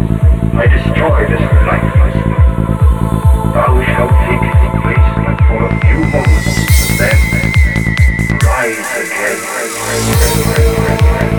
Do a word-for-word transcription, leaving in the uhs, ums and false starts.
I destroy this lifeless. Thou shalt take its place for a few moments, and then rise again.